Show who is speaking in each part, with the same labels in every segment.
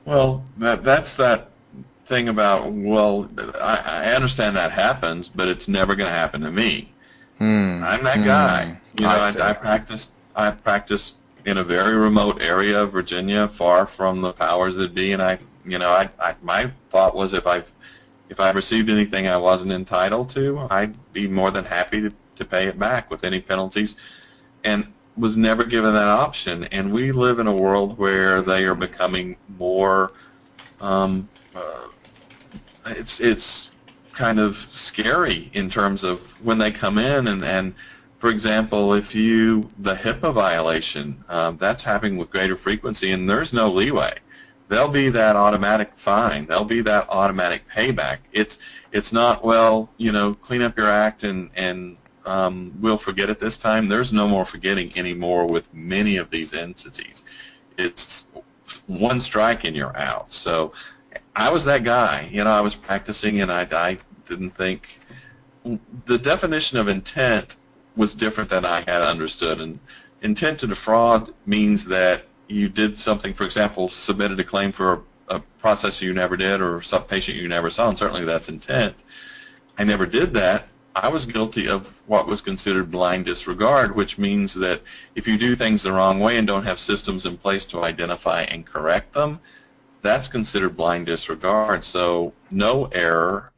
Speaker 1: Well, that's that thing about, well, I understand that happens, but it's never going to happen to me. I'm that guy. You know,
Speaker 2: I see.
Speaker 1: I practiced in a very remote area of Virginia, far from the powers that be, and my thought was if I received anything I wasn't entitled to, I'd be more than happy to pay it back with any penalties, and was never given that option. And we live in a world where they are becoming more um, uh, it's kind of scary in terms of when they come in and for example, if the HIPAA violation, that's happening with greater frequency, and there's no leeway. There'll be that automatic fine. There'll be that automatic payback. It's not, well, clean up your act and we'll forget it this time. There's no more forgetting anymore with many of these entities. It's one strike and you're out. So I was that guy. I was practicing, and I didn't think the definition of intent was different than I had understood. And intent to defraud means that you did something, for example, submitted a claim for a processor you never did or some patient you never saw, and certainly that's intent. I never did that. I was guilty of what was considered blind disregard, which means that if you do things the wrong way and don't have systems in place to identify and correct them, that's considered blind disregard. So no error,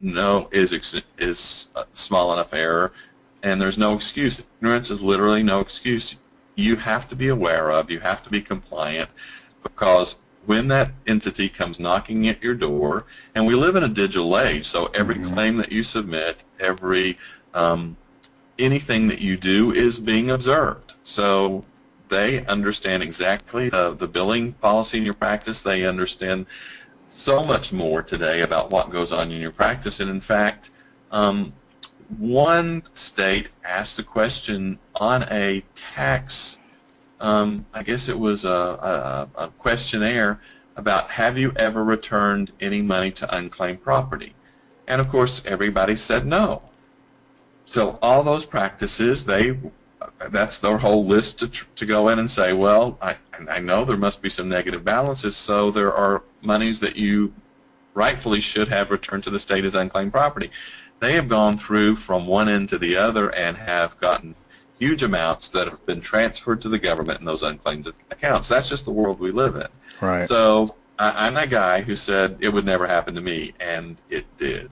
Speaker 1: is a small enough error, and there's no excuse. Ignorance is literally no excuse. You have to be aware of, you have to be compliant, because when that entity comes knocking at your door, and we live in a digital age, so every claim that you submit, every anything that you do is being observed. So they understand exactly the billing policy in your practice. They understand so much more today about what goes on in your practice. And in fact, one state asked a question on a tax, I guess it was a questionnaire about, have you ever returned any money to unclaimed property? And of course, everybody said no. So all those practices, that's their whole list to go in and say, well, I know there must be some negative balances, so there are monies that you rightfully should have returned to the state as unclaimed property. They have gone through from one end to the other and have gotten huge amounts that have been transferred to the government in those unclaimed accounts. That's just the world we live in.
Speaker 2: Right.
Speaker 1: So I'm that guy who said it would never happen to me, and it did.